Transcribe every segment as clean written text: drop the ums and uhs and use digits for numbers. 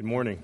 Good morning.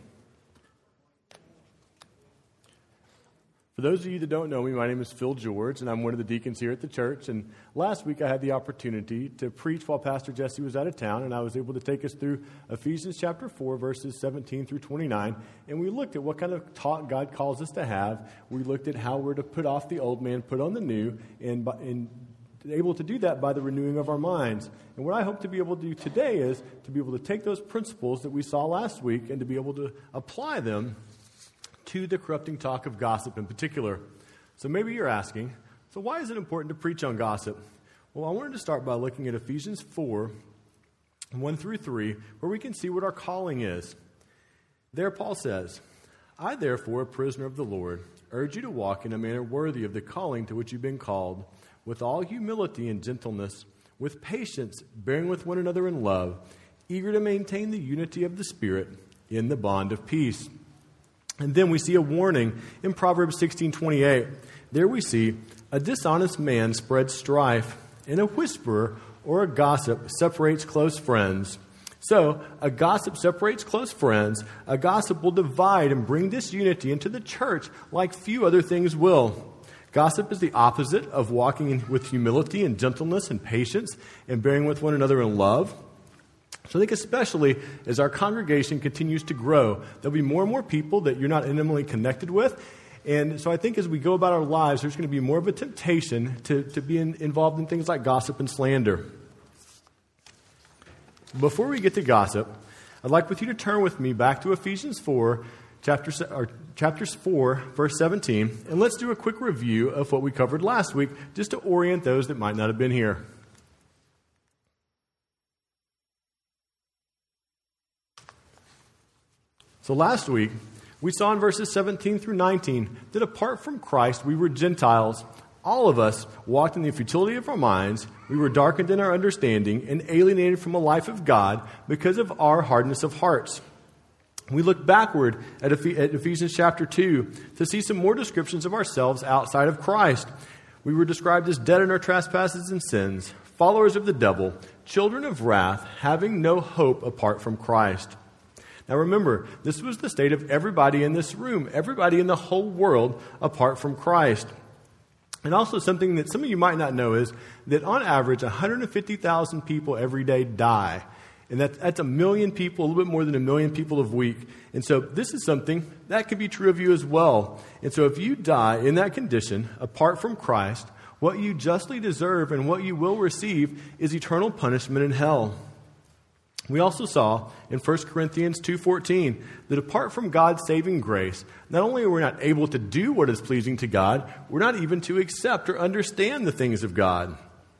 For those of you that don't know me, my name is Phil George, and I'm one of the deacons here at the church. And last week I had the opportunity to preach while Pastor Jesse was out of town, and I was able to take us through Ephesians chapter 4, verses 17 through 29. And we looked at what kind of talk God calls us to have. We looked at how we're to put off the old man, put on the new, and able to do that by the renewing of our minds. And what I hope to be able to do today is to be able to take those principles that we saw last week and to be able to apply them to the corrupting talk of gossip in particular. So maybe you're asking, so why is it important to preach on gossip? Well, I wanted to start by looking at Ephesians 4, 1 through 3, where we can see what our calling is. There Paul says, I therefore, a prisoner of the Lord, urge you to walk in a manner worthy of the calling to which you've been called, with all humility and gentleness, with patience, bearing with one another in love, eager to maintain the unity of the Spirit in the bond of peace. And then we see a warning in Proverbs 16:28. There we see, a dishonest man spreads strife, and a whisperer or a gossip separates close friends. So, a gossip separates close friends. A gossip will divide and bring disunity into the church like few other things will. Gossip is the opposite of walking with humility and gentleness and patience and bearing with one another in love. So I think especially as our congregation continues to grow, there'll be more and more people that you're not intimately connected with. And so I think as we go about our lives, there's going to be more of a temptation to be involved in things like gossip and slander. Before we get to gossip, I'd like with you to turn with me back to Ephesians 4, chapters 4, verse 17, and let's do a quick review of what we covered last week, just to orient those that might not have been here. So last week, we saw in verses 17 through 19 that apart from Christ, we were Gentiles. All of us walked in the futility of our minds. We were darkened in our understanding and alienated from a life of God because of our hardness of hearts. We look backward at Ephesians chapter 2 to see some more descriptions of ourselves outside of Christ. We were described as dead in our trespasses and sins, followers of the devil, children of wrath, having no hope apart from Christ. Now remember, this was the state of everybody in this room, everybody in the whole world apart from Christ. And also something that some of you might not know is that on average, 150,000 people every day die. And that's 1 million people, a little bit more than 1 million people a week. And so this is something that could be true of you as well. And so if you die in that condition, apart from Christ, what you justly deserve and what you will receive is eternal punishment in hell. We also saw in 1 Corinthians 2:14 that apart from God's saving grace, not only are we not able to do what is pleasing to God, we're not even to accept or understand the things of God.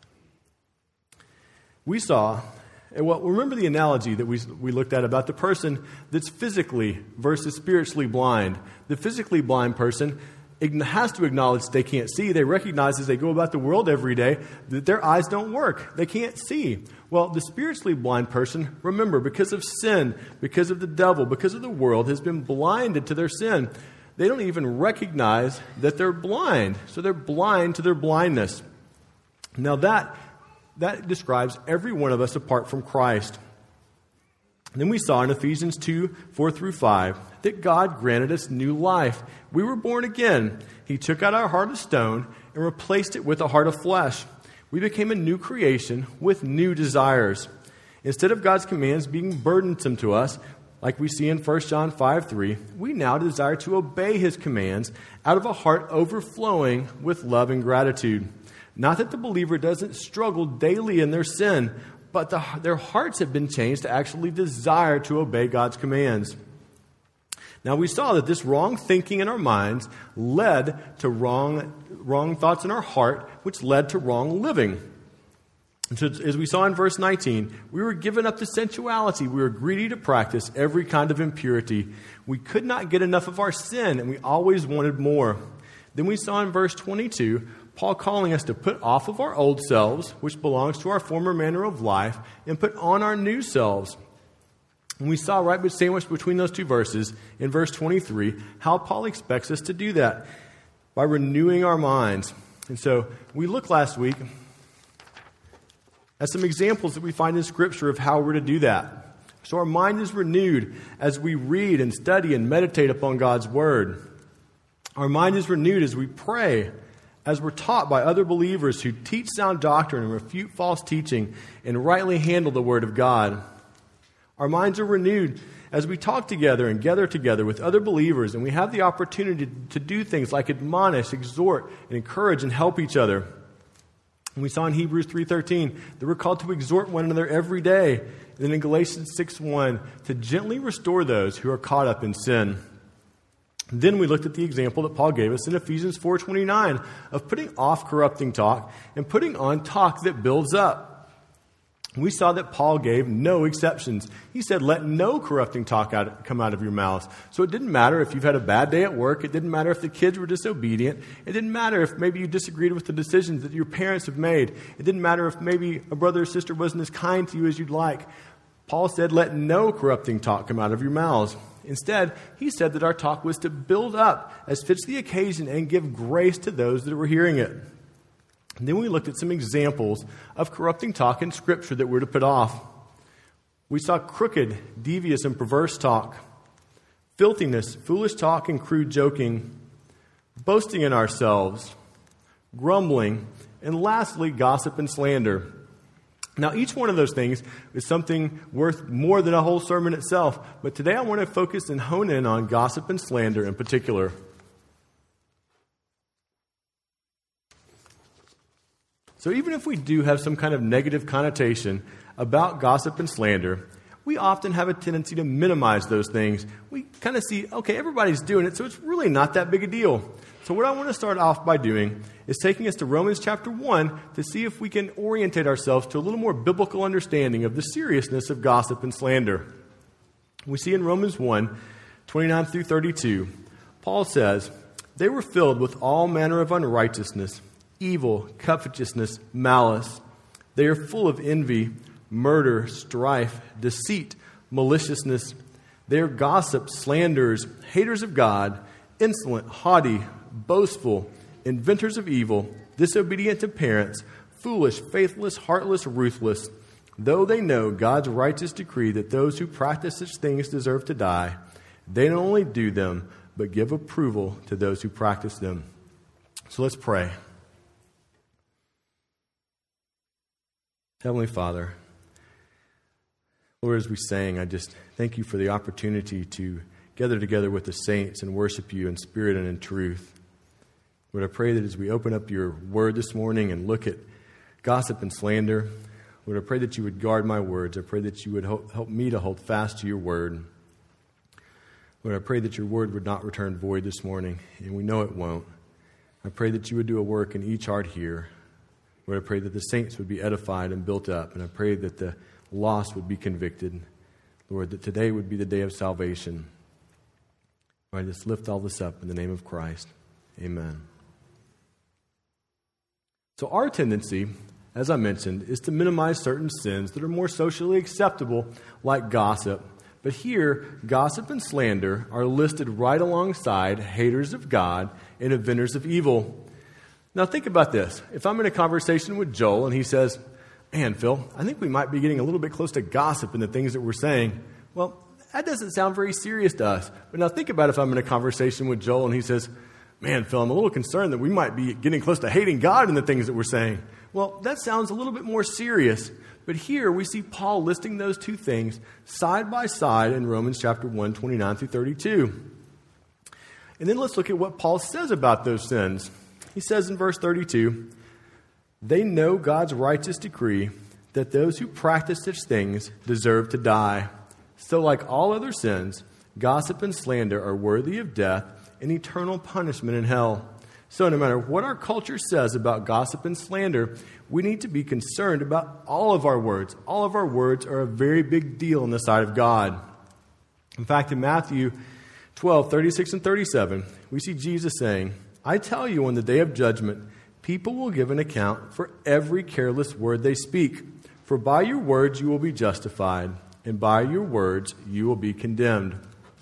We saw, and remember the analogy that we looked at about the person that's physically versus spiritually blind. The physically blind person has to acknowledge they can't see. They recognize as they go about the world every day that their eyes don't work. They can't see. Well, the spiritually blind person, remember, because of sin, because of the devil, because of the world, has been blinded to their sin. They don't even recognize that they're blind. So they're blind to their blindness. Now that describes every one of us apart from Christ. And then we saw in Ephesians 2, 4 through 5, that God granted us new life. We were born again. He took out our heart of stone and replaced it with a heart of flesh. We became a new creation with new desires. Instead of God's commands being burdensome to us, like we see in 1 John 5:3, we now desire to obey His commands out of a heart overflowing with love and gratitude. Not that the believer doesn't struggle daily in their sin, but their hearts have been changed to actually desire to obey God's commands. Now we saw that this wrong thinking in our minds led to wrong thoughts in our heart, which led to wrong living. And so as we saw in verse 19, we were given up to sensuality. We were greedy to practice every kind of impurity. We could not get enough of our sin, and we always wanted more. Then we saw in verse 22, Paul calling us to put off of our old selves, which belongs to our former manner of life, and put on our new selves. And we saw right sandwiched between those two verses, in verse 23, how Paul expects us to do that, by renewing our minds. And so we looked last week at some examples that we find in Scripture of how we're to do that. So our mind is renewed as we read and study and meditate upon God's Word. Our mind is renewed as we pray, as we're taught by other believers who teach sound doctrine and refute false teaching and rightly handle the Word of God. Our minds are renewed as we talk together and gather together with other believers, and we have the opportunity to do things like admonish, exhort, and encourage and help each other. And we saw in Hebrews 3:13 that we're called to exhort one another every day. And then in Galatians 6:1 to gently restore those who are caught up in sin. Then we looked at the example that Paul gave us in Ephesians 4:29 of putting off corrupting talk and putting on talk that builds up. We saw that Paul gave no exceptions. He said, let no corrupting talk come out of your mouths. So it didn't matter if you've had a bad day at work. It didn't matter if the kids were disobedient. It didn't matter if maybe you disagreed with the decisions that your parents have made. It didn't matter if maybe a brother or sister wasn't as kind to you as you'd like. Paul said, let no corrupting talk come out of your mouths. Instead, he said that our talk was to build up as fits the occasion and give grace to those that were hearing it. And then we looked at some examples of corrupting talk in Scripture that we're to put off. We saw crooked, devious, and perverse talk, filthiness, foolish talk, and crude joking, boasting in ourselves, grumbling, and lastly, gossip and slander. Now, each one of those things is something worth more than a whole sermon itself, but today I want to focus and hone in on gossip and slander in particular. So even if we do have some kind of negative connotation about gossip and slander, we often have a tendency to minimize those things. We kind of see, okay, everybody's doing it, so it's really not that big a deal. So what I want to start off by doing is taking us to Romans chapter 1 to see if we can orientate ourselves to a little more biblical understanding of the seriousness of gossip and slander. We see in Romans 1, 29 through 32, Paul says, they were filled with all manner of unrighteousness, evil, covetousness, malice. They are full of envy, murder, strife, deceit, maliciousness. They are gossips, slanderers, haters of God, insolent, haughty, boastful, inventors of evil, disobedient to parents, foolish, faithless, heartless, ruthless. Though they know God's righteous decree that those who practice such things deserve to die, they not only do them, but give approval to those who practice them. So let's pray. Heavenly Father, Lord, as we sang, I just thank you for the opportunity to gather together with the saints and worship you in spirit and in truth. Lord, I pray that as we open up your word this morning and look at gossip and slander, Lord, I pray that you would guard my words. I pray that you would help me to hold fast to your word. Lord, I pray that your word would not return void this morning, and we know it won't. I pray that you would do a work in each heart here. Lord, I pray that the saints would be edified and built up, and I pray that the lost would be convicted. Lord, that today would be the day of salvation. Lord, I just lift all this up in the name of Christ. Amen. So our tendency, as I mentioned, is to minimize certain sins that are more socially acceptable, like gossip. But here, gossip and slander are listed right alongside haters of God and inventors of evil. Now think about this. If I'm in a conversation with Joel and he says, man, Phil, I think we might be getting a little bit close to gossip in the things that we're saying. Well, that doesn't sound very serious to us. But now think about if I'm in a conversation with Joel and he says, man, Phil, I'm a little concerned that we might be getting close to hating God in the things that we're saying. Well, that sounds a little bit more serious. But here we see Paul listing those two things side by side in Romans chapter 1, 29 through 32. And then let's look at what Paul says about those sins. He says in verse 32, they know God's righteous decree that those who practice such things deserve to die. So like all other sins, gossip and slander are worthy of death and eternal punishment in hell. So no matter what our culture says about gossip and slander, we need to be concerned about all of our words. All of our words are a very big deal in the sight of God. In fact, in Matthew 12, 36 and 37, we see Jesus saying, I tell you, on the day of judgment, people will give an account for every careless word they speak. For by your words you will be justified, and by your words you will be condemned.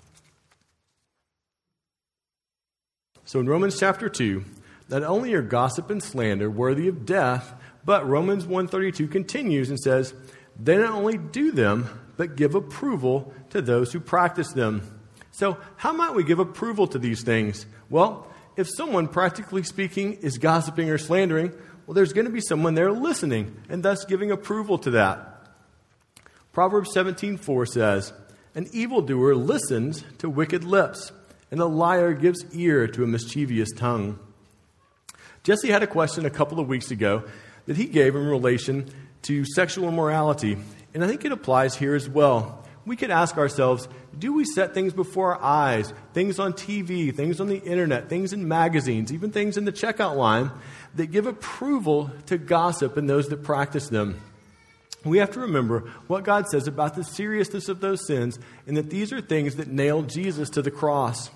So in Romans chapter 2, not only are gossip and slander worthy of death, but Romans 1:32 continues and says, they not only do them, but give approval to those who practice them. So how might we give approval to these things? Well, if someone, practically speaking, is gossiping or slandering, well, there's going to be someone there listening and thus giving approval to that. Proverbs 17:4 says, "An evildoer listens to wicked lips, and a liar gives ear to a mischievous tongue." Jesse had a question a couple of weeks ago that he gave in relation to sexual immorality, and I think it applies here as well. We could ask ourselves, do we set things before our eyes, things on TV, things on the internet, things in magazines, even things in the checkout line that give approval to gossip and those that practice them? We have to remember what God says about the seriousness of those sins and that these are things that nailed Jesus to the cross.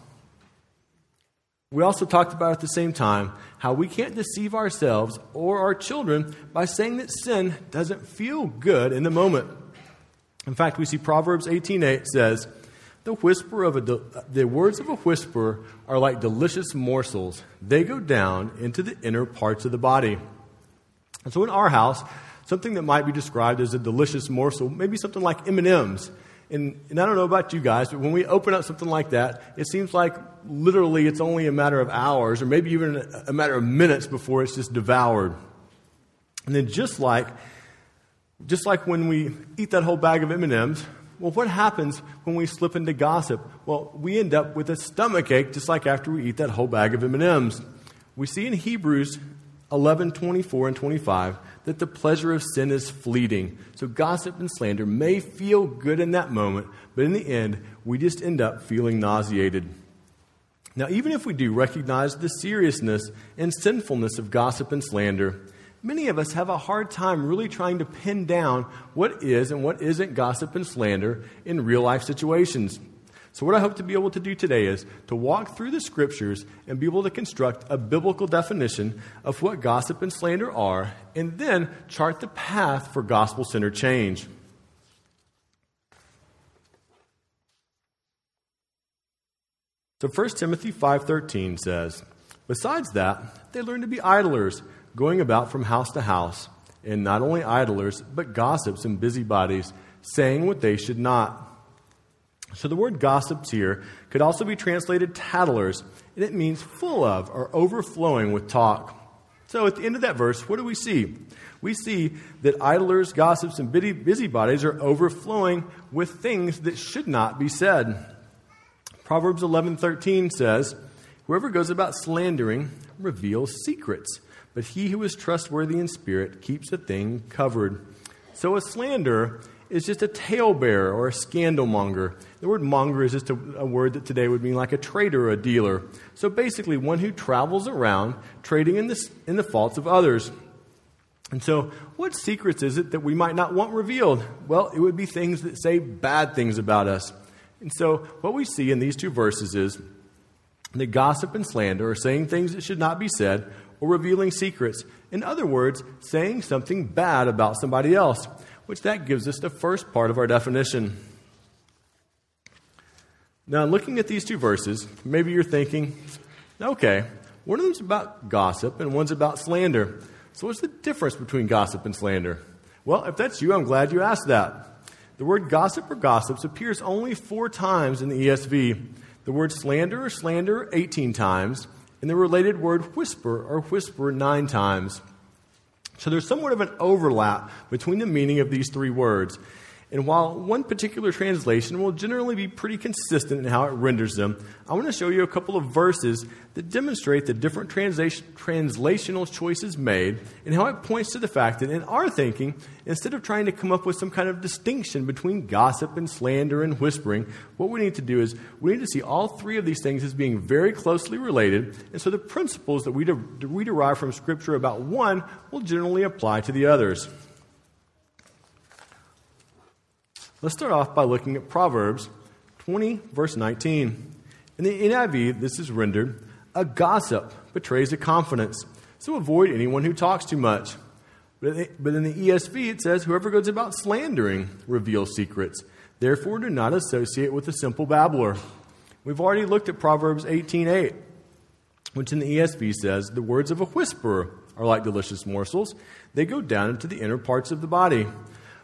We also talked about at the same time how we can't deceive ourselves or our children by saying that sin doesn't feel good in the moment. In fact, we see Proverbs 18:8 says, the words of a whisperer are like delicious morsels. They go down into the inner parts of the body. And so in our house, something that might be described as a delicious morsel, maybe something like M&Ms. And I don't know about you guys, but when we open up something like that, it seems like literally it's only a matter of hours or maybe even a matter of minutes before it's just devoured. And then just like when we eat that whole bag of M&Ms, well, what happens when we slip into gossip? Well, we end up with a stomachache just like after we eat that whole bag of M&Ms. We see in Hebrews 11:24 and 25 that the pleasure of sin is fleeting. So gossip and slander may feel good in that moment, but in the end, we just end up feeling nauseated. Now, even if we do recognize the seriousness and sinfulness of gossip and slander, many of us have a hard time really trying to pin down what is and what isn't gossip and slander in real-life situations. So what I hope to be able to do today is to walk through the Scriptures and be able to construct a biblical definition of what gossip and slander are, and then chart the path for gospel-centered change. So 1 Timothy 5:13 says, "Besides that, they learn to be idlers, going about from house to house, and not only idlers, but gossips and busybodies, saying what they should not." So the word gossips here could also be translated tattlers, and it means full of or overflowing with talk. So at the end of that verse, what do we see? We see that idlers, gossips, and busybodies are overflowing with things that should not be said. Proverbs 11:13 says, "Whoever goes about slandering reveals secrets, but he who is trustworthy in spirit keeps a thing covered." So a slanderer is just a talebearer or a scandalmonger. The word monger is just a word that today would mean like a trader or a dealer. So basically one who travels around trading in the faults of others. And so what secrets is it that we might not want revealed? Well, it would be things that say bad things about us. And so what we see in these two verses is that gossip and slander are saying things that should not be said or revealing secrets. In other words, saying something bad about somebody else, which that gives us the first part of our definition. Now, looking at these two verses, maybe you're thinking, okay, one of them's about gossip and one's about slander. So what's the difference between gossip and slander? Well, if that's you, I'm glad you asked that. The word gossip or gossips appears only 4 times in the ESV. The word slander or slander 18 times, and the related word whisper or whisper 9 times. So there's somewhat of an overlap between the meaning of these 3 words. And while one particular translation will generally be pretty consistent in how it renders them, I want to show you a couple of verses that demonstrate the different translational choices made and how it points to the fact that in our thinking, instead of trying to come up with some kind of distinction between gossip and slander and whispering, what we need to do is we need to see all 3 of these things as being very closely related. And so the principles that we derive from Scripture about one will generally apply to the others. Let's start off by looking at Proverbs 20, verse 19. In the NIV, this is rendered, "A gossip betrays a confidence, so avoid anyone who talks too much." But in the ESV, it says, "Whoever goes about slandering reveals secrets. Therefore, do not associate with a simple babbler." We've already looked at Proverbs 18:8, which in the ESV says, "The words of a whisperer are like delicious morsels. They go down into the inner parts of the body."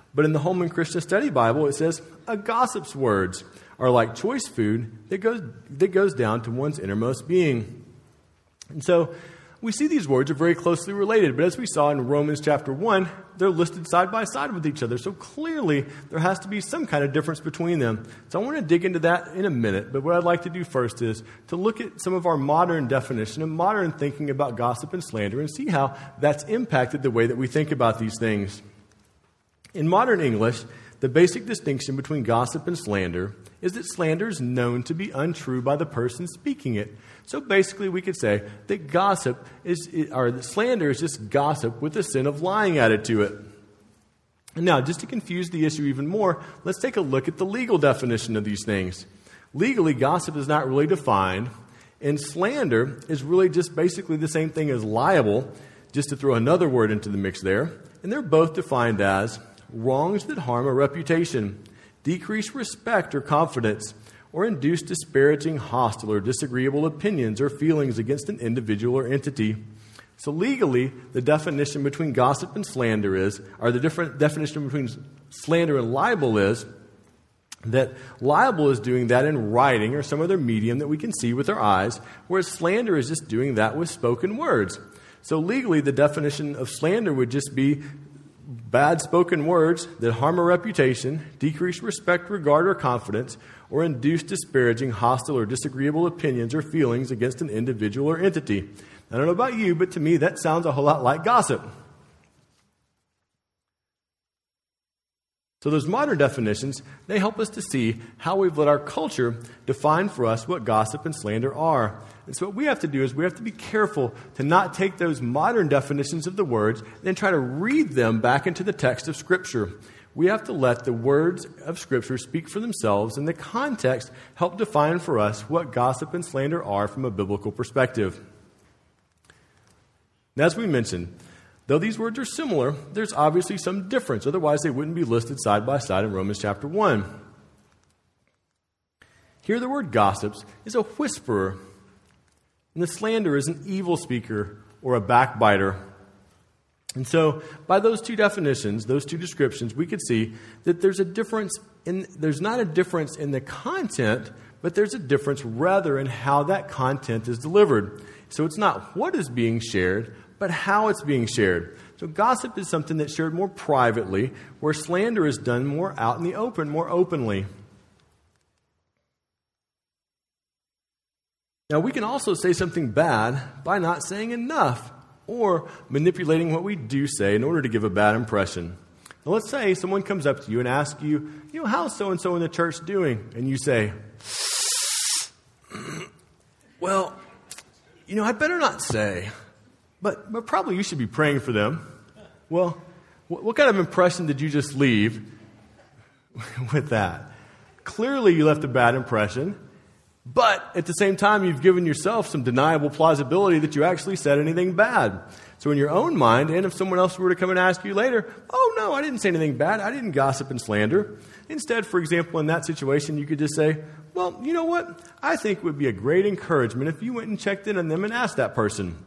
But in the Holman Christian Study Bible, it says, a gossip's words are like choice food that goes down to one's innermost being. And so we see these words are very closely related, but as we saw in Romans chapter 1, they're listed side by side with each other. So clearly, there has to be some kind of difference between them. So I want to dig into that in a minute, but what I'd like to do first is to look at some of our modern definition and modern thinking about gossip and slander and see how that's impacted the way that we think about these things. In modern English, the basic distinction between gossip and slander is that slander is known to be untrue by the person speaking it. So basically, we could say that that slander is just gossip with a sin of lying added to it. And now, just to confuse the issue even more, let's take a look at the legal definition of these things. Legally, gossip is not really defined, and slander is really just basically the same thing as liable, just to throw another word into the mix there. And they're both defined as wrongs that harm a reputation, decrease respect or confidence, or induce disparaging, hostile, or disagreeable opinions or feelings against an individual or entity. So legally, the definition between gossip and slander the different definition between slander and libel is that libel is doing that in writing or some other medium that we can see with our eyes, whereas slander is just doing that with spoken words. So legally, the definition of slander would just be bad spoken words that harm a reputation, decrease respect, regard, or confidence, or induce disparaging, hostile, or disagreeable opinions or feelings against an individual or entity. I don't know about you, but to me that sounds a whole lot like gossip. So those modern definitions, they help us to see how we've let our culture define for us what gossip and slander are. And so what we have to do is we have to be careful to not take those modern definitions of the words and then try to read them back into the text of Scripture. We have to let the words of Scripture speak for themselves and the context help define for us what gossip and slander are from a biblical perspective. And as we mentioned, though these words are similar, there's obviously some difference. Otherwise, they wouldn't be listed side by side in Romans chapter 1. Here, the word gossips is a whisperer, and the slander is an evil speaker or a backbiter. And so, by those two definitions, those two descriptions, we could see that there's not a difference in the content, but there's a difference rather in how that content is delivered. So it's not what is being shared, but how it's being shared. So gossip is something that's shared more privately, where slander is done more out in the open, more openly. Now, we can also say something bad by not saying enough or manipulating what we do say in order to give a bad impression. Now, let's say someone comes up to you and asks you, how's so-and-so in the church doing? And you say, well, I better not say, but probably you should be praying for them. Well, what kind of impression did you just leave with that? Clearly, you left a bad impression. But at the same time, you've given yourself some deniable plausibility that you actually said anything bad. So in your own mind, and if someone else were to come and ask you later, oh, no, I didn't say anything bad. I didn't gossip and slander. Instead, for example, in that situation, you could just say, well, you know what? I think it would be a great encouragement if you went and checked in on them and asked that person.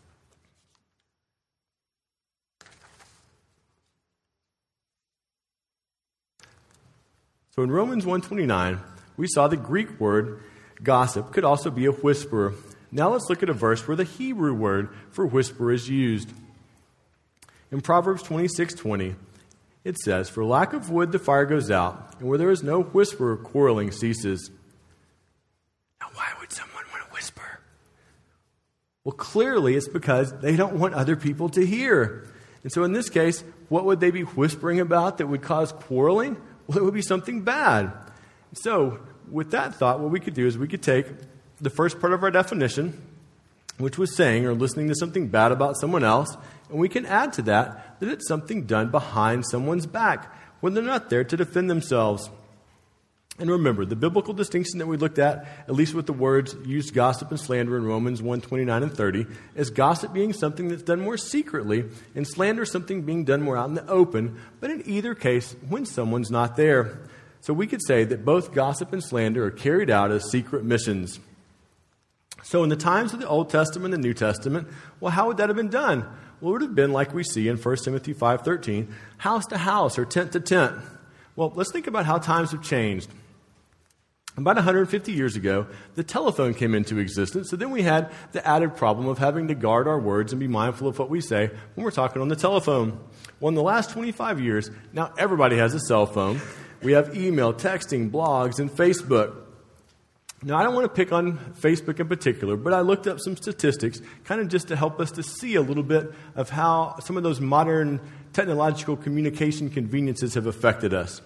So in Romans 1:29, we saw the Greek word gossip could also be a whisperer. Now let's look at a verse where the Hebrew word for whisper is used. In Proverbs 26:20, it says, "For lack of wood the fire goes out, and where there is no whisperer, quarreling ceases." Now why would someone want to whisper? Well, clearly it's because they don't want other people to hear. And so in this case, what would they be whispering about that would cause quarreling? Well, it would be something bad. So with that thought, what we could do is we could take the first part of our definition, which was saying or listening to something bad about someone else, and we can add to that it's something done behind someone's back when they're not there to defend themselves. And remember, the biblical distinction that we looked at least with the words used gossip and slander in Romans 1:29 and 30, is gossip being something that's done more secretly, and slander something being done more out in the open, but in either case, when someone's not there. So we could say that both gossip and slander are carried out as secret missions. So in the times of the Old Testament and the New Testament, well, how would that have been done? Well, it would have been like we see in 1 Timothy 5:13, house to house or tent to tent. Well, let's think about how times have changed. About 150 years ago, the telephone came into existence, so then we had the added problem of having to guard our words and be mindful of what we say when we're talking on the telephone. Well, in the last 25 years, now everybody has a cell phone. We have email, texting, blogs, and Facebook. Now, I don't want to pick on Facebook in particular, but I looked up some statistics kind of just to help us to see a little bit of how some of those modern technological communication conveniences have affected us.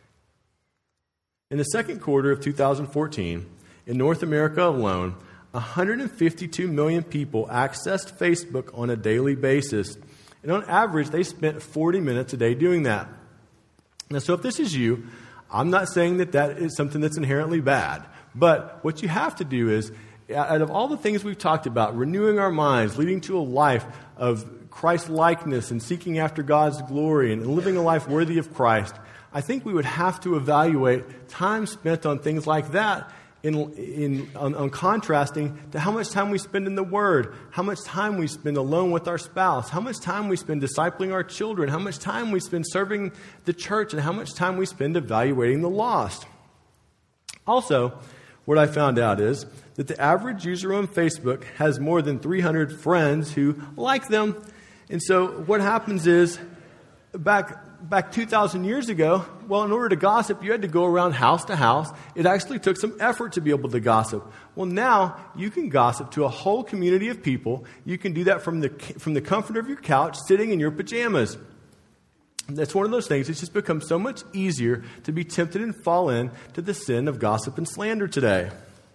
In the second quarter of 2014, in North America alone, 152 million people accessed Facebook on a daily basis. And on average, they spent 40 minutes a day doing that. Now, so if this is you, I'm not saying that that is something that's inherently bad. But what you have to do is, out of all the things we've talked about, renewing our minds, leading to a life of Christ-likeness and seeking after God's glory and living a life worthy of Christ, I think we would have to evaluate time spent on things like that on contrasting to how much time we spend in the Word, how much time we spend alone with our spouse, how much time we spend discipling our children, how much time we spend serving the church, and how much time we spend evaluating the lost. Also, what I found out is that the average user on Facebook has more than 300 friends who like them. And so what happens is, back 2,000 years ago, well, in order to gossip, you had to go around house to house. It actually took some effort to be able to gossip. Well, now you can gossip to a whole community of people. You can do that from the comfort of your couch, sitting in your pajamas. That's one of those things. It's just become so much easier to be tempted and fall into the sin of gossip and slander today.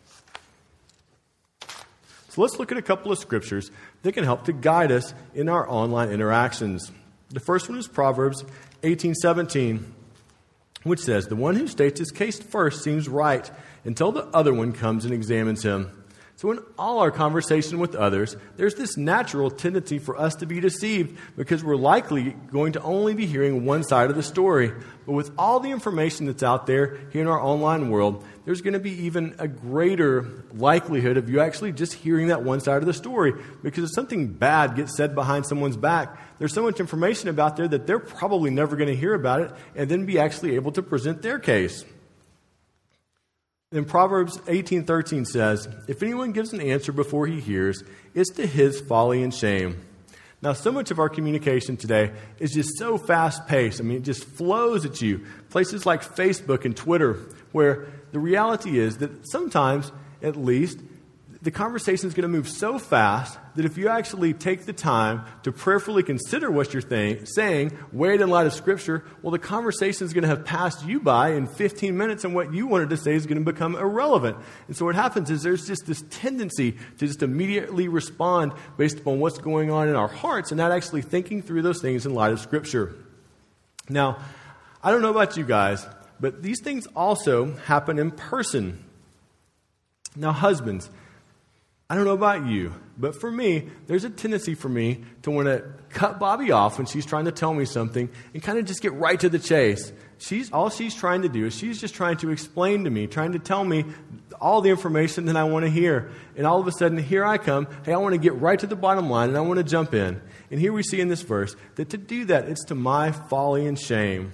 So let's look at a couple of scriptures that can help to guide us in our online interactions. The first one is Proverbs 18:17, which says, "The one who states his case first seems right until the other one comes and examines him." So in all our conversation with others, there's this natural tendency for us to be deceived because we're likely going to only be hearing one side of the story. But with all the information that's out there here in our online world, there's going to be even a greater likelihood of you actually just hearing that one side of the story. Because if something bad gets said behind someone's back, there's so much information about there that they're probably never going to hear about it and then be actually able to present their case. Then Proverbs 18:13 says, "If anyone gives an answer before he hears, it's to his folly and shame." Now, so much of our communication today is just so fast-paced. I mean, it just flows at you. Places like Facebook and Twitter, where the reality is that sometimes, at least, the conversation is going to move so fast that if you actually take the time to prayerfully consider what you're saying, weigh it in light of Scripture, well, the conversation is going to have passed you by in 15 minutes, and what you wanted to say is going to become irrelevant. And so what happens is there's just this tendency to just immediately respond based upon what's going on in our hearts and not actually thinking through those things in light of Scripture. Now, I don't know about you guys, but these things also happen in person. Now, husbands, I don't know about you, but for me, there's a tendency for me to want to cut Bobby off when she's trying to tell me something and kind of just get right to the chase. All she's trying to do is she's just trying to explain to me, trying to tell me all the information that I want to hear. And all of a sudden, here I come. Hey, I want to get right to the bottom line, and I want to jump in. And here we see in this verse that to do that, it's to my folly and shame.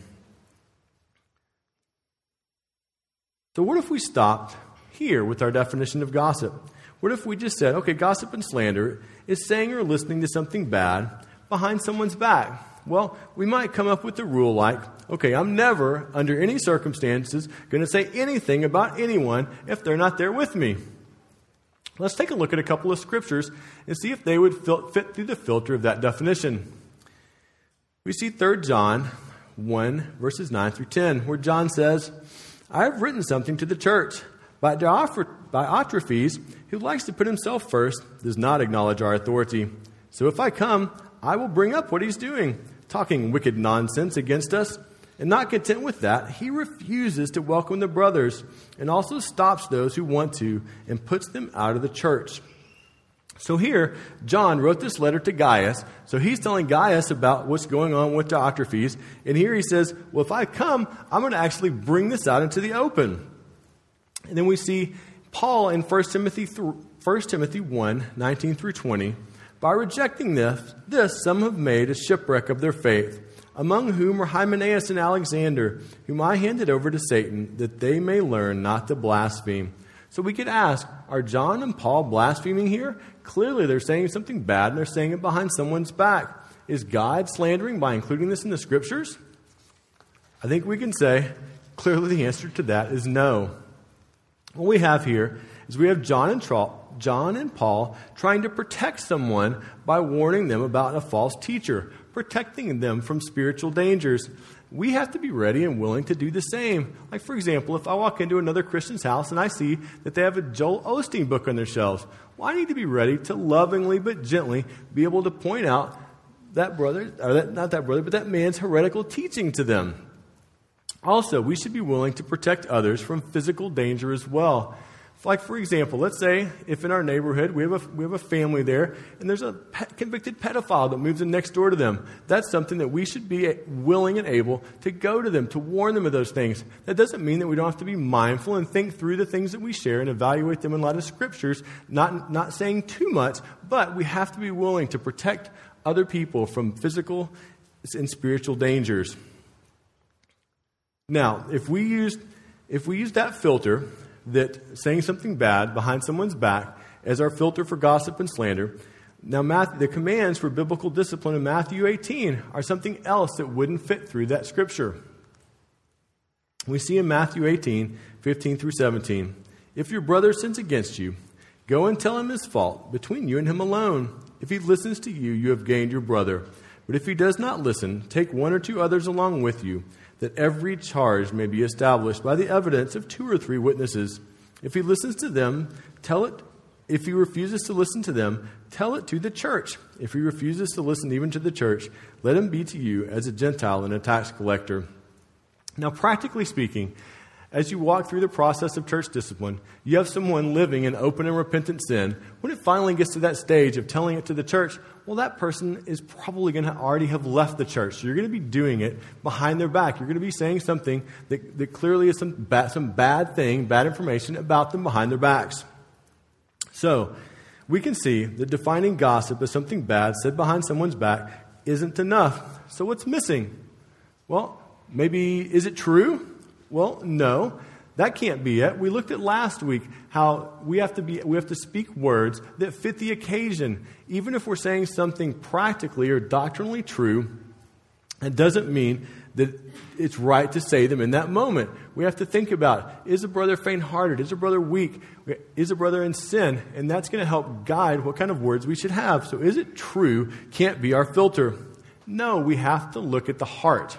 So what if we stopped here with our definition of gossip? What if we just said, okay, gossip and slander is saying or listening to something bad behind someone's back? Well, we might come up with a rule like, okay, I'm never, under any circumstances, going to say anything about anyone if they're not there with me. Let's take a look at a couple of scriptures and see if they would fit through the filter of that definition. We see 3 John 1, verses 9 through 10, where John says, "I have written something to the church, but Diotrephes, who likes to put himself first, does not acknowledge our authority. So if I come, I will bring up what he's doing, talking wicked nonsense against us. And not content with that, he refuses to welcome the brothers and also stops those who want to and puts them out of the church." So here, John wrote this letter to Gaius. So he's telling Gaius about what's going on with Diotrephes. And here he says, well, if I come, I'm going to actually bring this out into the open. And then we see Paul in 1 Timothy 1, 19 through 20. By rejecting this, some have made a shipwreck of their faith, among whom are Hymenaeus and Alexander, whom I handed over to Satan, that they may learn not to blaspheme. So we could ask, are John and Paul blaspheming here? Clearly they're saying something bad and they're saying it behind someone's back. Is God slandering by including this in the Scriptures? I think we can say, clearly the answer to that is no. What we have here is we have John and Paul trying to protect someone by warning them about a false teacher, protecting them from spiritual dangers. We have to be ready and willing to do the same. Like, for example, if I walk into another Christian's house and I see that they have a Joel Osteen book on their shelves, well, I need to be ready to lovingly but gently be able to point out that that man's heretical teaching to them. Also, we should be willing to protect others from physical danger as well. Like, for example, let's say if in our neighborhood we have a family there and there's a convicted pedophile that moves in next door to them. That's something that we should be willing and able to go to them, to warn them of those things. That doesn't mean that we don't have to be mindful and think through the things that we share and evaluate them in light of Scriptures, not saying too much, but we have to be willing to protect other people from physical and spiritual dangers. Now, if we use that filter, that saying something bad behind someone's back, as our filter for gossip and slander, now the commands for biblical discipline in Matthew 18 are something else that wouldn't fit through that Scripture. We see in Matthew 18, 15 through 17, if your brother sins against you, go and tell him his fault between you and him alone. If he listens to you, you have gained your brother. But if he does not listen, take one or two others along with you, that every charge may be established by the evidence of 2 or 3 witnesses. If he listens to them, tell it. If he refuses to listen to them, tell it to the church. If he refuses to listen even to the church, let him be to you as a Gentile and a tax collector. Now, practically speaking, as you walk through the process of church discipline, you have someone living in open and repentant sin. When it finally gets to that stage of telling it to the church, well, that person is probably going to already have left the church. So you're going to be doing it behind their back. You're going to be saying something that clearly is some bad thing, bad information about them behind their backs. So we can see that defining gossip as something bad said behind someone's back isn't enough. So what's missing? Well, maybe, is it true? Well, no, that can't be it. We looked at last week how we have to speak words that fit the occasion. Even if we're saying something practically or doctrinally true, it doesn't mean that it's right to say them in that moment. We have to think about, is a brother faint-hearted? Is a brother weak? Is a brother in sin? And that's going to help guide what kind of words we should have. So is it true? Can't be our filter. No, we have to look at the heart.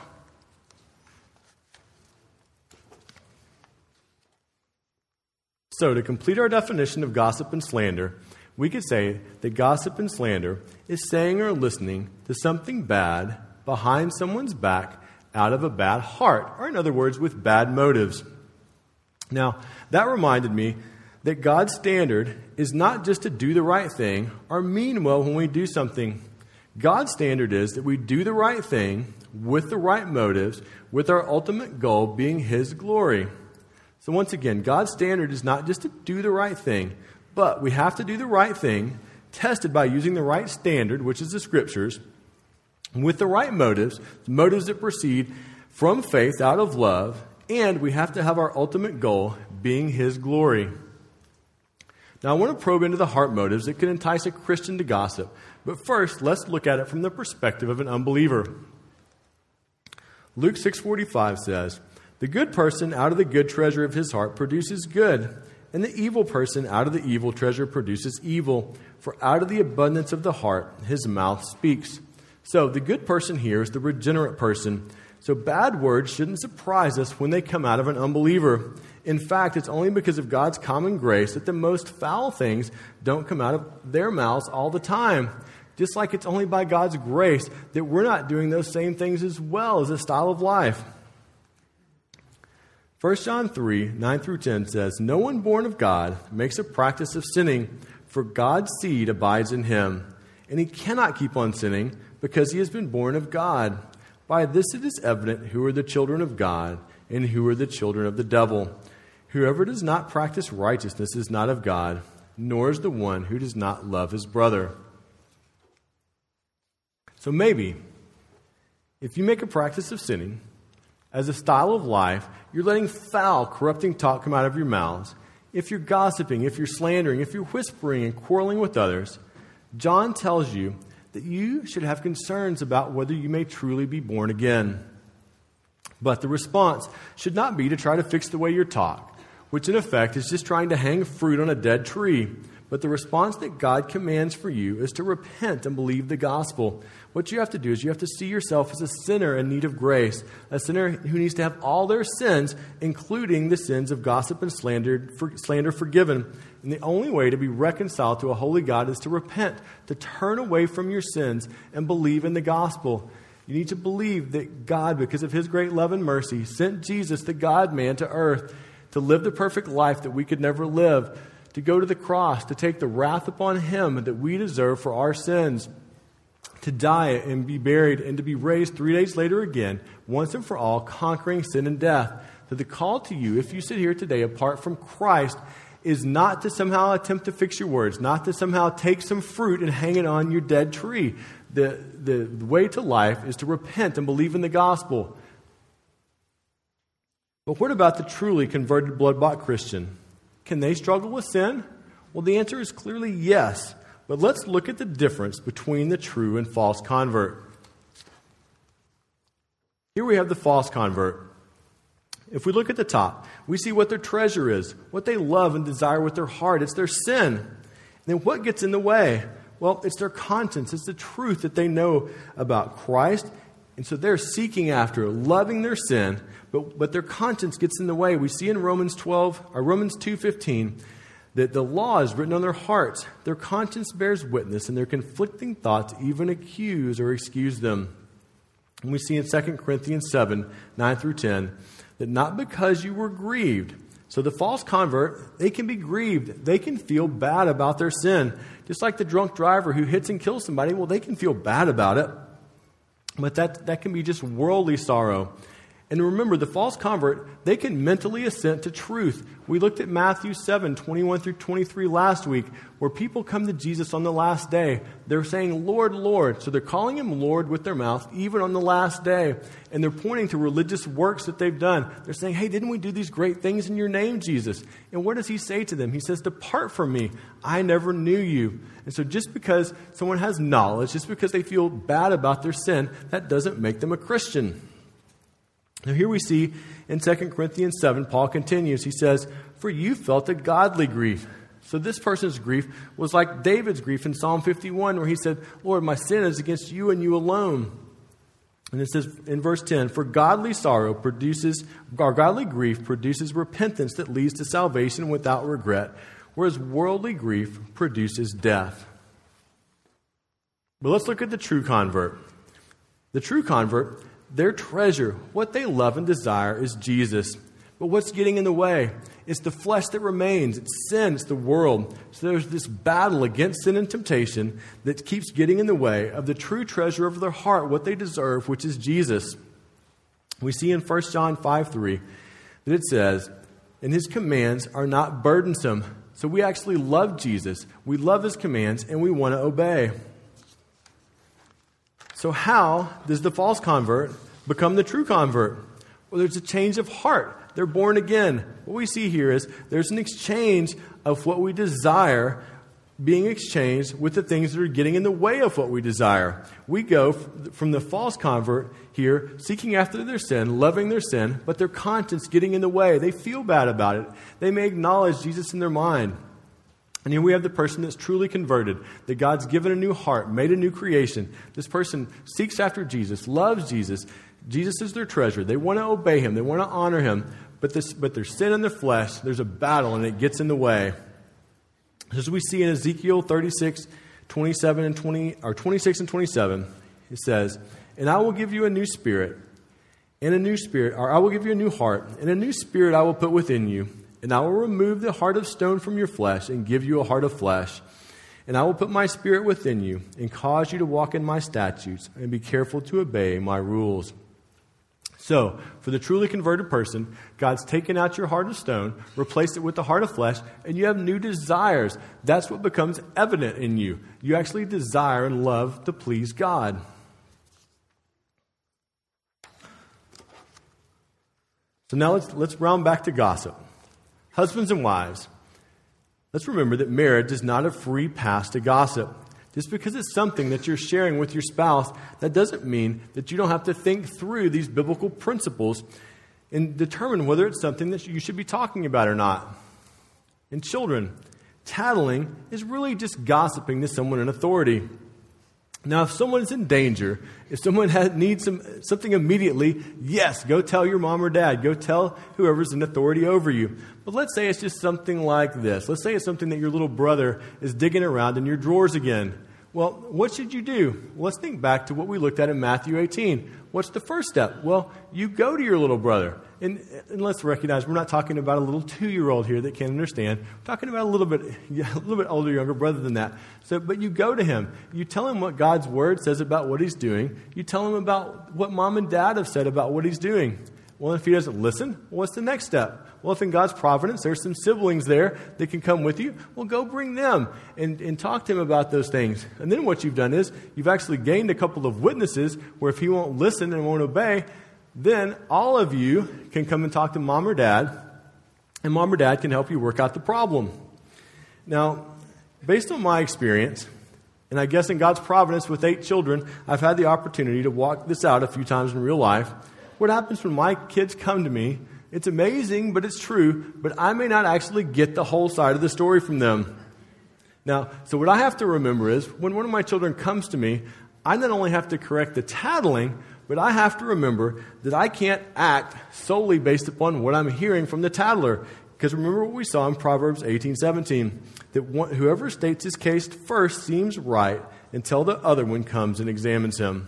So to complete our definition of gossip and slander, we could say that gossip and slander is saying or listening to something bad behind someone's back out of a bad heart, or in other words, with bad motives. Now, that reminded me that God's standard is not just to do the right thing or mean well when we do something. God's standard is that we do the right thing with the right motives, with our ultimate goal being His glory. So once again, God's standard is not just to do the right thing, but we have to do the right thing, tested by using the right standard, which is the Scriptures, with the right motives that proceed from faith out of love, and we have to have our ultimate goal being His glory. Now, I want to probe into the heart motives that can entice a Christian to gossip, but first, let's look at it from the perspective of an unbeliever. Luke 6:45 says, "The good person out of the good treasure of his heart produces good, and the evil person out of the evil treasure produces evil. For out of the abundance of the heart, his mouth speaks." So the good person here is the regenerate person. So bad words shouldn't surprise us when they come out of an unbeliever. In fact, it's only because of God's common grace that the most foul things don't come out of their mouths all the time. Just like it's only by God's grace that we're not doing those same things as well as a style of life. 1 John 3, 9 through 10 says, "No one born of God makes a practice of sinning, for God's seed abides in him, and he cannot keep on sinning because he has been born of God. By this it is evident who are the children of God and who are the children of the devil. Whoever does not practice righteousness is not of God, nor is the one who does not love his brother." So maybe, if you make a practice of sinning as a style of life, you're letting foul, corrupting talk come out of your mouths. If you're gossiping, if you're slandering, if you're whispering and quarreling with others, John tells you that you should have concerns about whether you may truly be born again. But the response should not be to try to fix the way you talk, which in effect is just trying to hang fruit on a dead tree. But the response that God commands for you is to repent and believe the gospel. What you have to do is you have to see yourself as a sinner in need of grace, a sinner who needs to have all their sins, including the sins of gossip and slander forgiven. And the only way to be reconciled to a holy God is to repent, to turn away from your sins and believe in the gospel. You need to believe that God, because of his great love and mercy, sent Jesus, the God-man, to earth to live the perfect life that we could never live, to go to the cross, to take the wrath upon him that we deserve for our sins, to die and be buried, and to be raised 3 days later again, once and for all, conquering sin and death. So the call to you, if you sit here today apart from Christ, is not to somehow attempt to fix your words, not to somehow take some fruit and hang it on your dead tree. The way to life is to repent and believe in the gospel. But what about the truly converted, blood-bought Christian? Can they struggle with sin? Well, the answer is clearly yes. But let's look at the difference between the true and false convert. Here we have the false convert. If we look at the top, we see what their treasure is, what they love and desire with their heart. It's their sin. And then what gets in the way? Well, it's their conscience. It's the truth that they know about Christ. And so they're seeking after, loving their sin, but their conscience gets in the way. We see in Romans 2:15 that the law is written on their hearts. Their conscience bears witness, and their conflicting thoughts even accuse or excuse them. And we see in 2 Corinthians 7:9-10, that not because you were grieved. So the false convert, they can be grieved. They can feel bad about their sin. Just like the drunk driver who hits and kills somebody, well, they can feel bad about it. But that can be just worldly sorrow. And remember, the false convert, they can mentally assent to truth. We looked at Matthew 7:21-23 last week, where people come to Jesus on the last day. They're saying, Lord, Lord. So they're calling him Lord with their mouth, even on the last day. And they're pointing to religious works that they've done. They're saying, hey, didn't we do these great things in your name, Jesus? And what does he say to them? He says, depart from me. I never knew you. And so just because someone has knowledge, just because they feel bad about their sin, that doesn't make them a Christian. Now here we see in 2 Corinthians 7, Paul continues. He says, for you felt a godly grief. So this person's grief was like David's grief in Psalm 51, where he said, Lord, my sin is against you and you alone. And it says in verse 10, for godly grief produces repentance that leads to salvation without regret, whereas worldly grief produces death. But let's look at the true convert. The true convert, their treasure, what they love and desire is Jesus. But what's getting in the way? It's the flesh that remains. It's sin. It's the world. So there's this battle against sin and temptation that keeps getting in the way of the true treasure of their heart, what they deserve, which is Jesus. We see in 1 John 5:3 that it says, and his commands are not burdensome. So we actually love Jesus. We love his commands and we want to obey. So how does the false convert become the true convert? Well, there's a change of heart. They're born again. What we see here is there's an exchange of what we desire being exchanged with the things that are getting in the way of what we desire. We go from the false convert here, seeking after their sin, loving their sin, but their conscience getting in the way. They feel bad about it. They may acknowledge Jesus in their mind. And here we have the person that's truly converted, that God's given a new heart, made a new creation. This person seeks after Jesus, loves Jesus. Jesus is their treasure. They want to obey him. They want to honor him. But their sin in their flesh, there's a battle and it gets in the way. As we see in Ezekiel 26 and 27, it says, and I will give you a new spirit, or I will give you a new heart, and a new spirit I will put within you. And I will remove the heart of stone from your flesh and give you a heart of flesh. And I will put my spirit within you and cause you to walk in my statutes and be careful to obey my rules. So, for the truly converted person, God's taken out your heart of stone, replaced it with the heart of flesh, and you have new desires. That's what becomes evident in you. You actually desire and love to please God. So now let's round back to gossip. Husbands and wives, let's remember that marriage is not a free pass to gossip. Just because it's something that you're sharing with your spouse, that doesn't mean that you don't have to think through these biblical principles and determine whether it's something that you should be talking about or not. And children, tattling is really just gossiping to someone in authority. Now, if someone's in danger, if someone needs something immediately, yes, go tell your mom or dad. Go tell whoever's in authority over you. But let's say it's just something like this. Let's say it's something that your little brother is digging around in your drawers again. Well, what should you do? Well, let's think back to what we looked at in Matthew 18. What's the first step? Well, you go to your little brother. And let's recognize we're not talking about a little 2-year-old here that can't understand. We're talking about a little bit older, younger brother than that. But you go to him. You tell him what God's word says about what he's doing. You tell him about what mom and dad have said about what he's doing. Well, if he doesn't listen, what's the next step? Well, if in God's providence there's some siblings there that can come with you, well, go bring them and talk to him about those things. And then what you've done is you've actually gained a couple of witnesses where if he won't listen and won't obey, then all of you can come and talk to mom or dad, and mom or dad can help you work out the problem. Now, based on my experience, and I guess in God's providence with 8 children, I've had the opportunity to walk this out a few times in real life. What happens when my kids come to me, it's amazing, but it's true, but I may not actually get the whole side of the story from them. Now, so what I have to remember is when one of my children comes to me, I not only have to correct the tattling, but I have to remember that I can't act solely based upon what I'm hearing from the tattler. Because remember what we saw in Proverbs 18:17, that whoever states his case first seems right until the other one comes and examines him.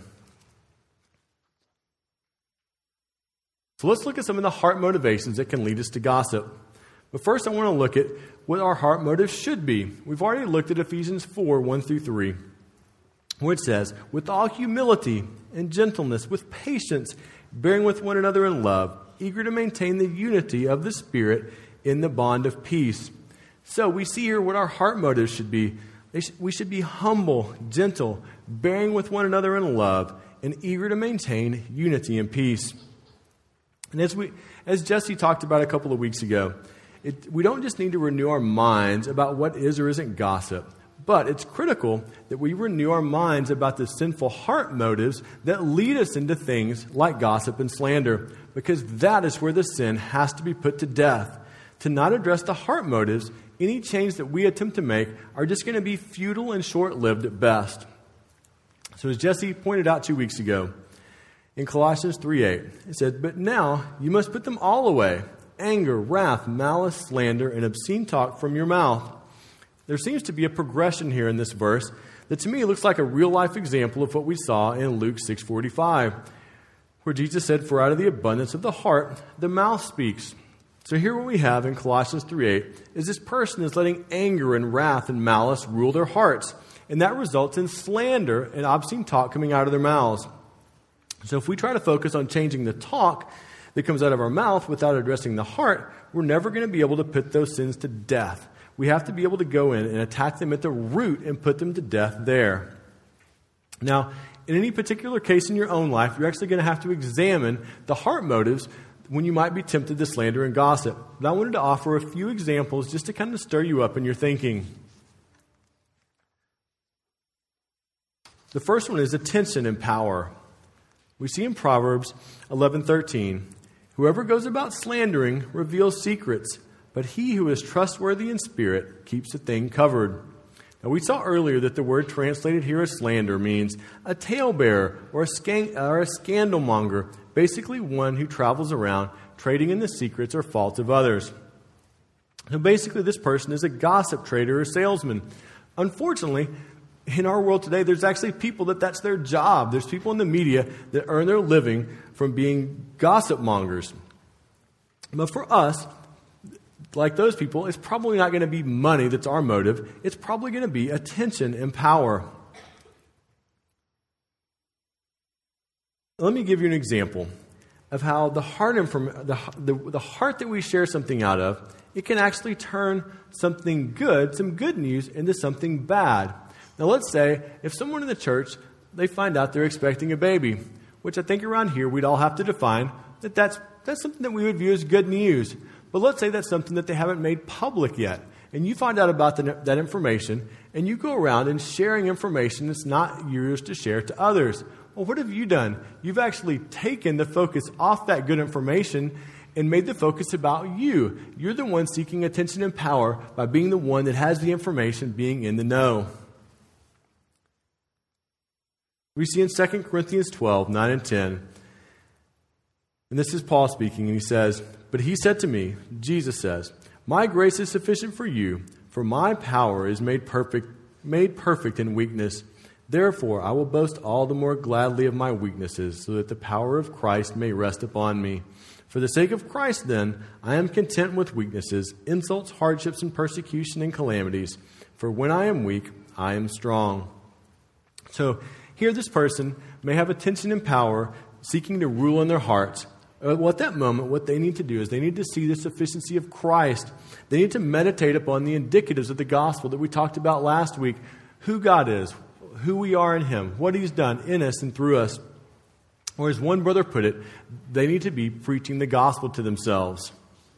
So let's look at some of the heart motivations that can lead us to gossip. But first I want to look at what our heart motives should be. We've already looked at Ephesians 4:1-3, where it says, with all humility and gentleness, with patience, bearing with one another in love, eager to maintain the unity of the Spirit in the bond of peace. So we see here what our heart motives should be. We should be humble, gentle, bearing with one another in love, and eager to maintain unity and peace. And as Jesse talked about a couple of weeks ago, we don't just need to renew our minds about what is or isn't gossip, but it's critical that we renew our minds about the sinful heart motives that lead us into things like gossip and slander, because that is where the sin has to be put to death. To not address the heart motives, any change that we attempt to make are just going to be futile and short-lived at best. So as Jesse pointed out 2 weeks ago, in Colossians 3:8, it said, but now you must put them all away, anger, wrath, malice, slander, and obscene talk from your mouth. There seems to be a progression here in this verse that to me looks like a real-life example of what we saw in Luke 6:45, where Jesus said, for out of the abundance of the heart, the mouth speaks. So here what we have in Colossians 3:8 is this person is letting anger and wrath and malice rule their hearts, and that results in slander and obscene talk coming out of their mouths. So if we try to focus on changing the talk that comes out of our mouth without addressing the heart, we're never going to be able to put those sins to death. We have to be able to go in and attack them at the root and put them to death there. Now, in any particular case in your own life, you're actually going to have to examine the heart motives when you might be tempted to slander and gossip. But I wanted to offer a few examples just to kind of stir you up in your thinking. The first one is attention and power. We see in Proverbs 11:13, whoever goes about slandering reveals secrets, but he who is trustworthy in spirit keeps a thing covered. Now, we saw earlier that the word translated here as slander means a talebearer or a scandalmonger, basically one who travels around trading in the secrets or faults of others. So basically, this person is a gossip trader or salesman. Unfortunately, in our world today, there's actually people that's their job. There's people in the media that earn their living from being gossip mongers. But for us, like those people, it's probably not going to be money that's our motive. It's probably going to be attention and power. Let me give you an example of how the heart that we share something out of, it can actually turn something good, some good news, into something bad. Now let's say if someone in the church, they find out they're expecting a baby, which I think around here we'd all have to define that's that's something that we would view as good news. But let's say that's something that they haven't made public yet. And you find out about that information, and you go around and sharing information that's not yours to share to others. Well, what have you done? You've actually taken the focus off that good information and made the focus about you. You're the one seeking attention and power by being the one that has the information, being in the know. We see in 2 Corinthians 12, 9 and 10, and this is Paul speaking, and he says, "But he said to me," Jesus says, "My grace is sufficient for you, for my power is made perfect in weakness. Therefore, I will boast all the more gladly of my weaknesses, so that the power of Christ may rest upon me. For the sake of Christ, then, I am content with weaknesses, insults, hardships, and persecution and calamities. For when I am weak, I am strong." So here this person may have attention and power seeking to rule in their hearts. Well, at that moment, what they need to do is they need to see the sufficiency of Christ. They need to meditate upon the indicatives of the gospel that we talked about last week. Who God is, who we are in Him, what He's done in us and through us. Or as one brother put it, they need to be preaching the gospel to themselves.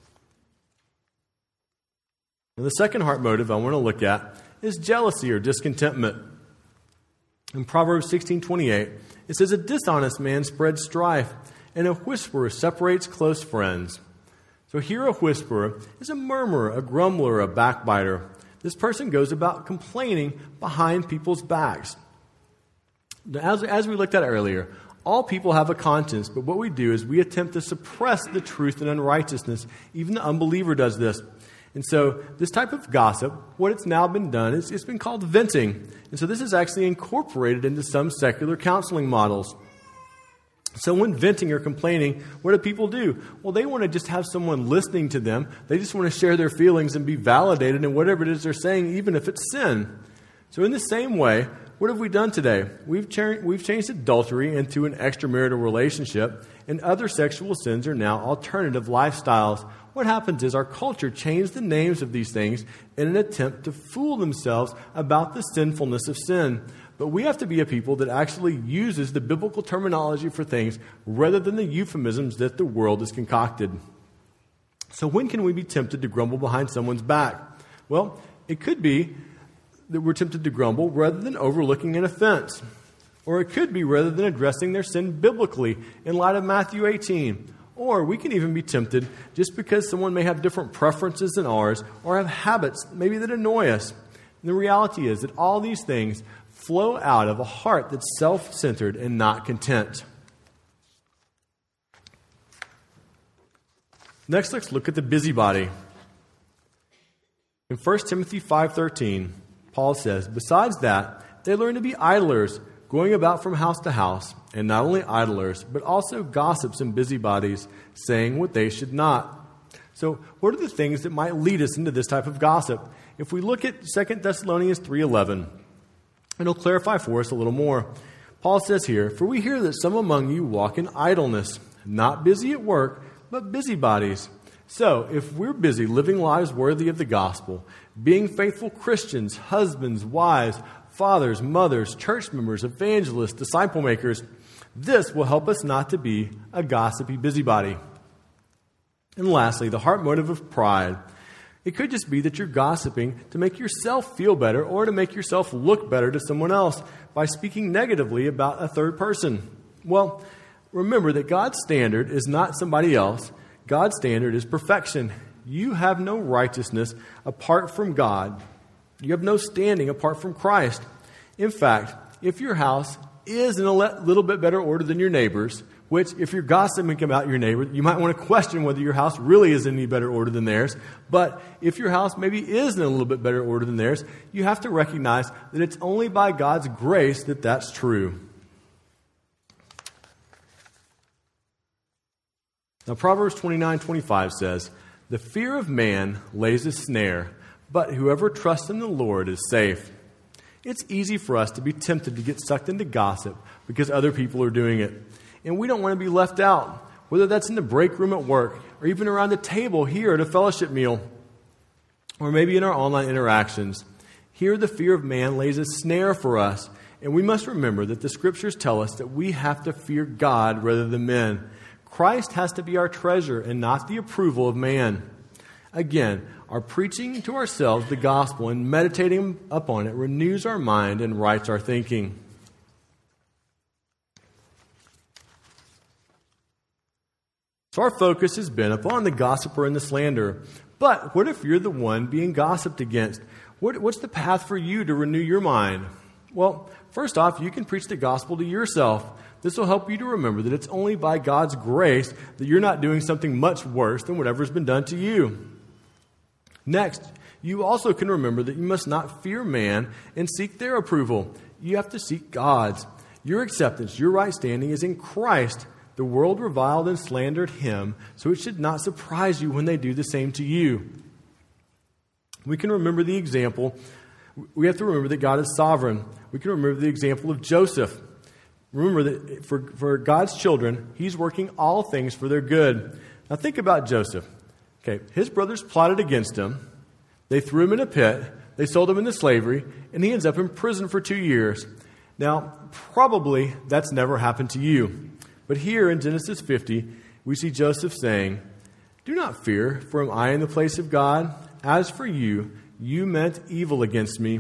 Now, the second heart motive I want to look at is jealousy or discontentment. In Proverbs 16:28, it says, "A dishonest man spreads strife, and a whisperer separates close friends." So here a whisperer is a murmurer, a grumbler, a backbiter. This person goes about complaining behind people's backs. As we looked at earlier, all people have a conscience, but what we do is we attempt to suppress the truth and unrighteousness. Even the unbeliever does this. And so this type of gossip, what it's now been done is it's been called venting. And so this is actually incorporated into some secular counseling models. So when venting or complaining, what do people do? Well, they want to just have someone listening to them. They just want to share their feelings and be validated in whatever it is they're saying, even if it's sin. So in the same way, what have we done today? We've changed adultery into an extramarital relationship, and other sexual sins are now alternative lifestyles. What happens is our culture changed the names of these things in an attempt to fool themselves about the sinfulness of sin. But we have to be a people that actually uses the biblical terminology for things rather than the euphemisms that the world has concocted. So when can we be tempted to grumble behind someone's back? Well, it could be that we're tempted to grumble rather than overlooking an offense. Or it could be rather than addressing their sin biblically in light of Matthew 18. Or we can even be tempted just because someone may have different preferences than ours or have habits maybe that annoy us. And the reality is that all these things flow out of a heart that's self-centered and not content. Next, let's look at the busybody. In 1 Timothy 5:13, Paul says, "Besides that, they learn to be idlers, going about from house to house, and not only idlers, but also gossips and busybodies, saying what they should not." So what are the things that might lead us into this type of gossip? If we look at 2 Thessalonians 3:11, it'll clarify for us a little more. Paul says here, "For we hear that some among you walk in idleness, not busy at work, but busybodies." So, if we're busy living lives worthy of the gospel, being faithful Christians, husbands, wives, fathers, mothers, church members, evangelists, disciple makers, this will help us not to be a gossipy busybody. And lastly, the heart motive of pride. It could just be that you're gossiping to make yourself feel better or to make yourself look better to someone else by speaking negatively about a third person. Well, remember that God's standard is not somebody else. God's standard is perfection. You have no righteousness apart from God. You have no standing apart from Christ. In fact, if your house is in a little bit better order than your neighbor's, which if you're gossiping about your neighbor, you might want to question whether your house really is in any better order than theirs. But if your house maybe is in a little bit better order than theirs, you have to recognize that it's only by God's grace that that's true. Now, Proverbs 29:25 says, "The fear of man lays a snare, but whoever trusts in the Lord is safe." It's easy for us to be tempted to get sucked into gossip because other people are doing it. And we don't want to be left out, whether that's in the break room at work or even around the table here at a fellowship meal or maybe in our online interactions. Here, the fear of man lays a snare for us, and we must remember that the Scriptures tell us that we have to fear God rather than men. Christ has to be our treasure and not the approval of man. Again, our preaching to ourselves the gospel and meditating upon it renews our mind and rights our thinking. So our focus has been upon the gossiper and the slanderer. But what if you're the one being gossiped against? What's the path for you to renew your mind? Well, first off, you can preach the gospel to yourself. This will help you to remember that it's only by God's grace that you're not doing something much worse than whatever's been done to you. Next, you also can remember that you must not fear man and seek their approval. You have to seek God's. Your acceptance, your right standing is in Christ. The world reviled and slandered him, so it should not surprise you when they do the same to you. We can remember the example. We have to remember that God is sovereign. We can remember the example of Joseph. Remember that for God's children, he's working all things for their good. Now think about Joseph. Okay, his brothers plotted against him. They threw him in a pit. They sold him into slavery, and he ends up in prison for 2 years. Now, probably that's never happened to you. But here in Genesis 50, we see Joseph saying, "Do not fear, for am I in the place of God? As for you, you meant evil against me.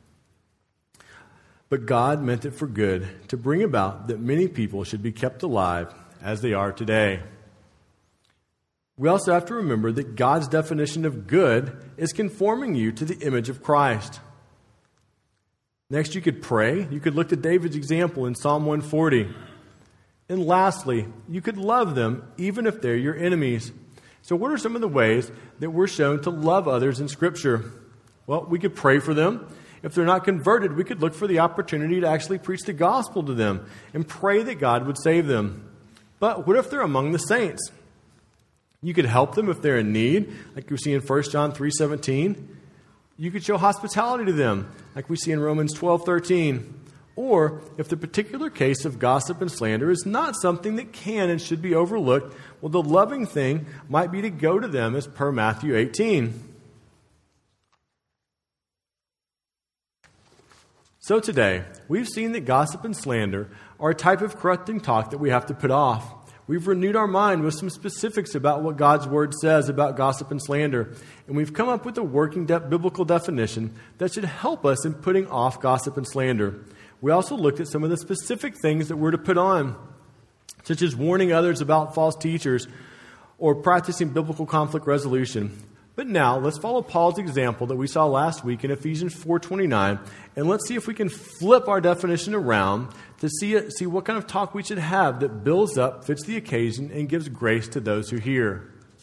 But God meant it for good, to bring about that many people should be kept alive as they are today." We also have to remember that God's definition of good is conforming you to the image of Christ. Next, you could pray. You could look to David's example in Psalm 140. And lastly, you could love them even if they're your enemies. So what are some of the ways that we're shown to love others in Scripture? Well, we could pray for them. If they're not converted, we could look for the opportunity to actually preach the gospel to them and pray that God would save them. But what if they're among the saints? You could help them if they're in need, like we see in 1 John 3:17. You could show hospitality to them, like we see in Romans 12:13. Or, if the particular case of gossip and slander is not something that can and should be overlooked, well, the loving thing might be to go to them as per Matthew 18. So today, we've seen that gossip and slander are a type of corrupting talk that we have to put off. We've renewed our mind with some specifics about what God's Word says about gossip and slander, and we've come up with a working biblical definition that should help us in putting off gossip and slander. We also looked at some of the specific things that we're to put on, such as warning others about false teachers or practicing biblical conflict resolution. But now, let's follow Paul's example that we saw last week in Ephesians 4:29, and let's see if we can flip our definition around to see what kind of talk we should have that builds up, fits the occasion, and gives grace to those who hear.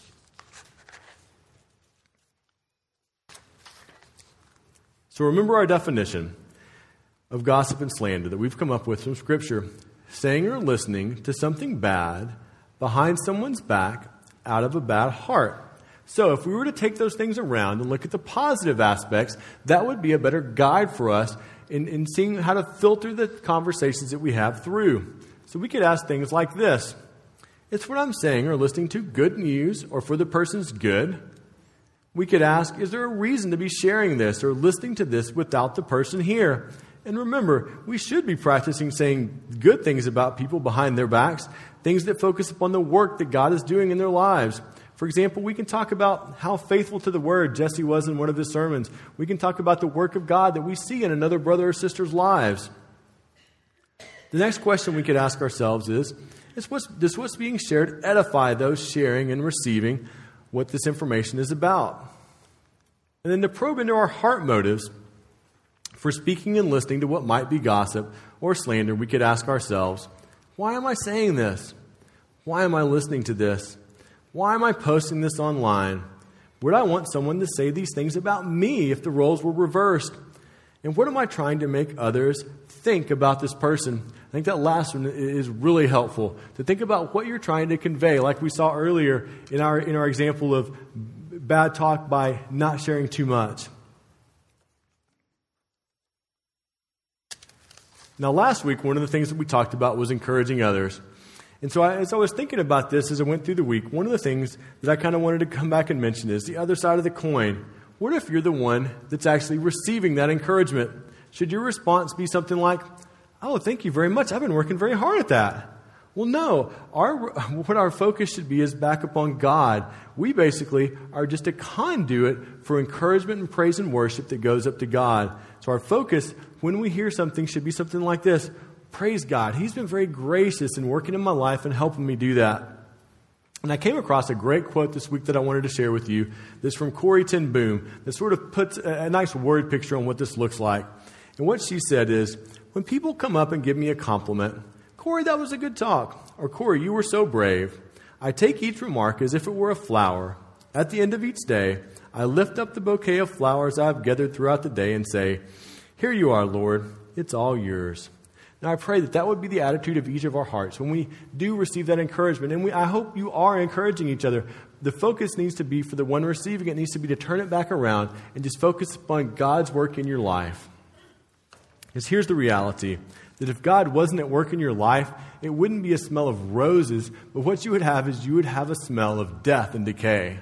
So remember our definition of gossip and slander that we've come up with from Scripture: saying or listening to something bad behind someone's back out of a bad heart. So if we were to take those things around and look at the positive aspects, that would be a better guide for us in seeing how to filter the conversations that we have through. So we could ask things like this: is what I'm saying or listening to good news or for the person's good? We could ask, is there a reason to be sharing this or listening to this without the person here? And remember, we should be practicing saying good things about people behind their backs, things that focus upon the work that God is doing in their lives. For example, we can talk about how faithful to the Word Jesse was in one of his sermons. We can talk about the work of God that we see in another brother or sister's lives. The next question we could ask ourselves is does what's being shared edify those sharing and receiving what this information is about? And then to probe into our heart motives for speaking and listening to what might be gossip or slander, we could ask ourselves, why am I saying this? Why am I listening to this? Why am I posting this online? Would I want someone to say these things about me if the roles were reversed? And what am I trying to make others think about this person? I think that last one is really helpful, to think about what you're trying to convey, like we saw earlier in our example of bad talk by not sharing too much. Now, last week, one of the things that we talked about was encouraging others. And so as I was thinking about this as I went through the week, one of the things that I kind of wanted to come back and mention is the other side of the coin. What if you're the one that's actually receiving that encouragement? Should your response be something like, oh, thank you very much. I've been working very hard at that. Well, no. What our focus should be is back upon God. We basically are just a conduit for encouragement and praise and worship that goes up to God. So our focus, when we hear something, should be something like this. Praise God. He's been very gracious in working in my life and helping me do that. And I came across a great quote this week that I wanted to share with you. That's from Corrie ten Boom. That sort of puts a nice word picture on what this looks like. And what she said is, when people come up and give me a compliment, Corrie, that was a good talk. Or Corrie, you were so brave. I take each remark as if it were a flower. At the end of each day, I lift up the bouquet of flowers I have gathered throughout the day and say, here you are, Lord. It's all yours. Now, I pray that that would be the attitude of each of our hearts when we do receive that encouragement. And I hope you are encouraging each other. The focus needs to be, for the one receiving it, needs to be to turn it back around and just focus upon God's work in your life. Because here's the reality, that if God wasn't at work in your life, it wouldn't be a smell of roses, but what you would have is you would have a smell of death and decay.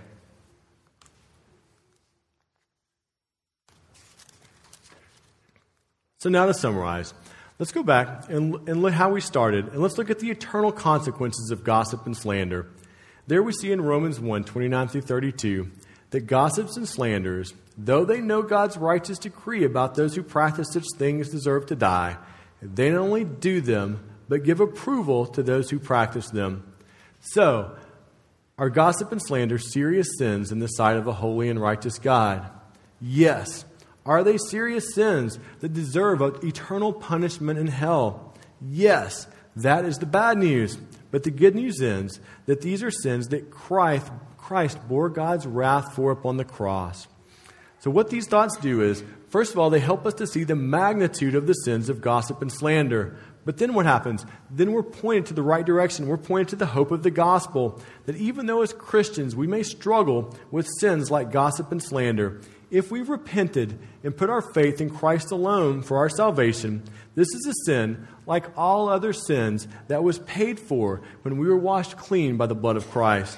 So now to summarize, let's go back and look how we started, and let's look at the eternal consequences of gossip and slander. There we see in Romans 1, 29 through 32, that gossips and slanderers, though they know God's righteous decree about those who practice such things deserve to die, they not only do them, but give approval to those who practice them. So, are gossip and slander serious sins in the sight of a holy and righteous God? Yes. Are they serious sins that deserve eternal punishment in hell? Yes. That is the bad news. But the good news is that these are sins that Christ bore God's wrath for upon the cross. So what these thoughts do is, first of all, they help us to see the magnitude of the sins of gossip and slander. But then what happens? Then we're pointed to the right direction. We're pointed to the hope of the gospel. That even though as Christians we may struggle with sins like gossip and slander, if we've repented and put our faith in Christ alone for our salvation, this is a sin like all other sins that was paid for when we were washed clean by the blood of Christ.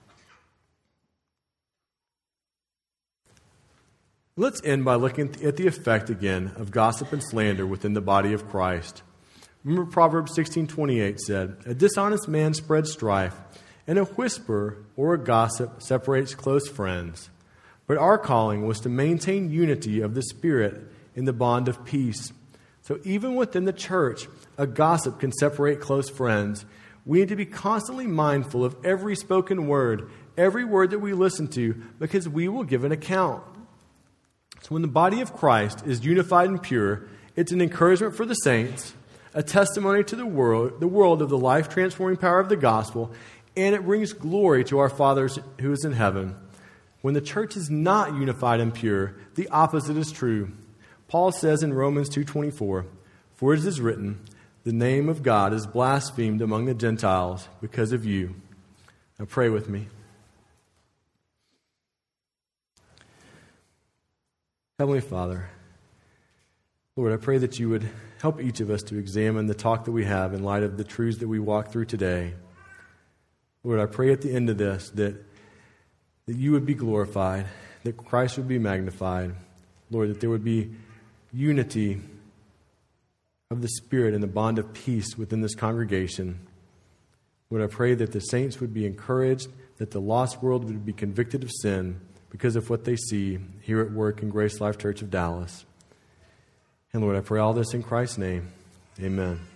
Let's end by looking at the effect again of gossip and slander within the body of Christ. Remember Proverbs 16:28 said, a dishonest man spreads strife, and a whisper or a gossip separates close friends. But our calling was to maintain unity of the Spirit in the bond of peace. So even within the church, a gossip can separate close friends. We need to be constantly mindful of every spoken word, every word that we listen to, because we will give an account. So when the body of Christ is unified and pure, it's an encouragement for the saints, a testimony to the world of the life-transforming power of the gospel, and it brings glory to our Father who is in heaven. When the church is not unified and pure, the opposite is true. Paul says in Romans 2:24, for it is written, the name of God is blasphemed among the Gentiles because of you. Now pray with me. Heavenly Father, Lord, I pray that you would help each of us to examine the talk that we have in light of the truths that we walk through today. Lord, I pray at the end of this that you would be glorified, that Christ would be magnified. Lord, that there would be unity of the Spirit and the bond of peace within this congregation. Lord, I pray that the saints would be encouraged, that the lost world would be convicted of sin because of what they see here at work in Grace Life Church of Dallas. And Lord, I pray all this in Christ's name. Amen.